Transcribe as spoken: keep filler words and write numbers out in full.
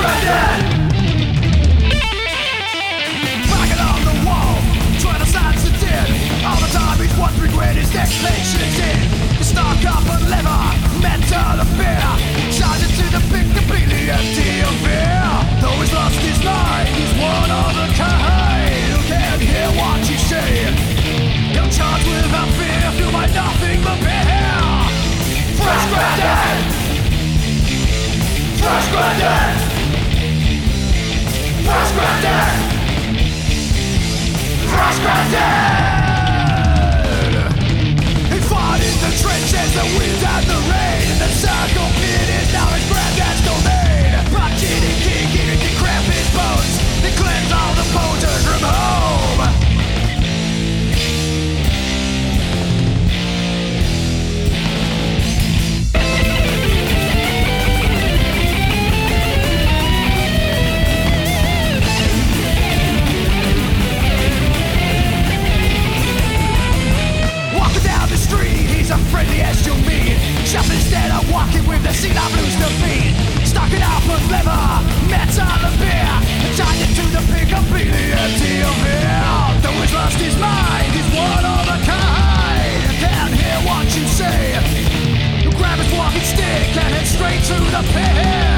Frustrated. Banging on the wall, trying to silence the dead. All the time he's wondering when his next patient's in. The stuck up and lever, mental affair. Charging to the pit, completely empty of fear. Though he's lost his mind, he's one of a kind who can't hear what you say. He'll charge without fear, feel by nothing but fear. Frustrated. Frustrated. Frustrated. Frustrated. He fought in the trenches, the wind and the rain. The circle pit is now his granddad's domain. Punching and kicking and can cramp his bones. They cleanse all the posters from home. He's as friendly as you'll meet. Just instead of walking with the seat, I've lost the beat. Stocking up with leather, metal and beer. Tied it to the pig, completely empty of fear. Though he's lost his mind, he's one of a kind. Can't hear what you say. You grab his walking stick and head straight to the pit.